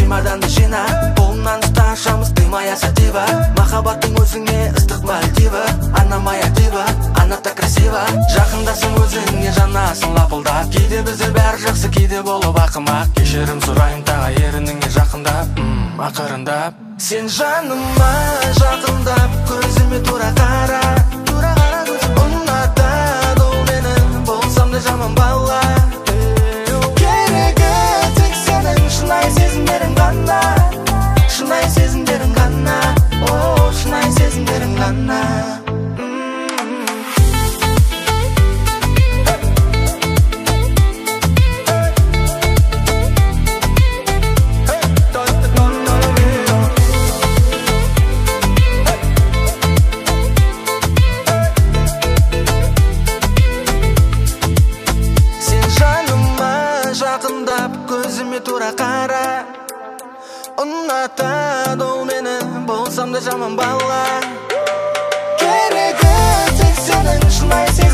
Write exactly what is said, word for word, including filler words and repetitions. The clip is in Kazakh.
чемоданды жина, қолымнан ұсташамыз дымая сатива. Махаббаттың өзіңе ыстық Мальдива. Она моя дива, она так красива. Жақындасың өзіңе жанасың лапылдап. Кейде біздер бәрі жақсы, кейде болып ақымақ. Кешірім сұрайын тағы ерініңе жақындап, ақырындап. Сен жаныма жақындап, көзіме тура қара, тура қара көзім. Ұнатады ол мені, болсам да жаман бала. Керегі тек сенің шынайы сезімдерің ғана, шынайы сезімдерің ғана, о, шынайы сезімдерің ғана. Жақындап көзіме тура қара, ұнатады ол мені, болсам да жаман бала. Керегі тек сенің шынайы сезімдерің.